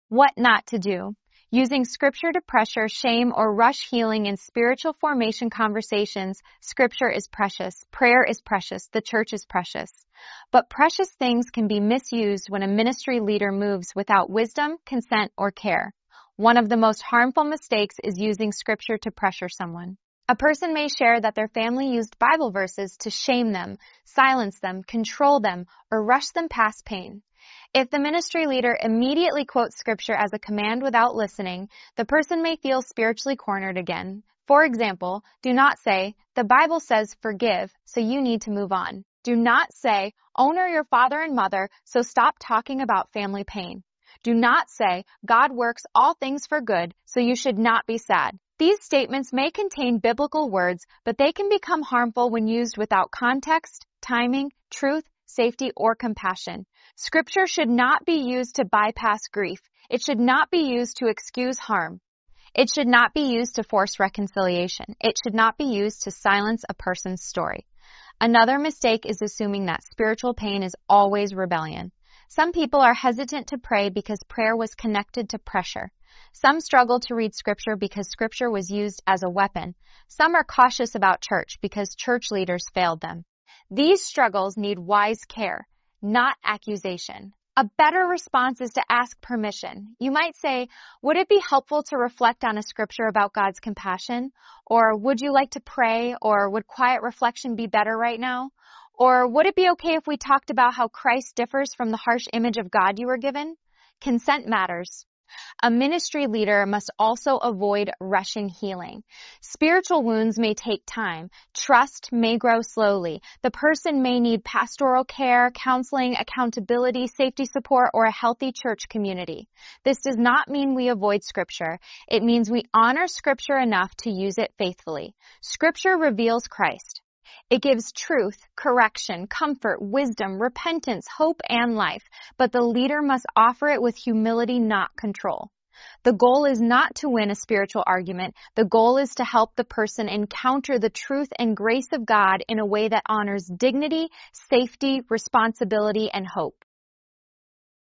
What not to do. Using scripture to pressure, shame, or rush healing in spiritual formation conversations. Scripture is precious. Prayer is precious. The church is precious. But precious things can be misused when a ministry leader moves without wisdom, consent, or care. One of the most harmful mistakes is using scripture to pressure someone. A person may share that their family used Bible verses to shame them, silence them, control them, or rush them past pain. If the ministry leader immediately quotes scripture as a command without listening, the person may feel spiritually cornered again. For example, do not say, "The Bible says forgive, so you need to move on." Do not say, "Honor your father and mother, so stop talking about family pain." Do not say, "God works all things for good, so you should not be sad." These statements may contain biblical words, but they can become harmful when used without context, timing, truth, safety, or compassion. Scripture should not be used to bypass grief. It should not be used to excuse harm. It should not be used to force reconciliation. It should not be used to silence a person's story. Another mistake is assuming that spiritual pain is always rebellion. Some people are hesitant to pray because prayer was connected to pressure. Some struggle to read scripture because scripture was used as a weapon. Some are cautious about church because church leaders failed them. These struggles need wise care, not accusation. A better response is to ask permission. You might say, "Would it be helpful to reflect on a scripture about God's compassion?" Or, "Would you like to pray?" Or, "Would quiet reflection be better right now?" Or, "Would it be okay if we talked about how Christ differs from the harsh image of God you were given?" Consent matters. A ministry leader must also avoid rushing healing. Spiritual wounds may take time. Trust may grow slowly. The person may need pastoral care, counseling, accountability, safety support, or a healthy church community. This does not mean we avoid Scripture. It means we honor Scripture enough to use it faithfully. Scripture reveals Christ. It gives truth, correction, comfort, wisdom, repentance, hope, and life, but the leader must offer it with humility, not control. The goal is not to win a spiritual argument. The goal is to help the person encounter the truth and grace of God in a way that honors dignity, safety, responsibility, and hope.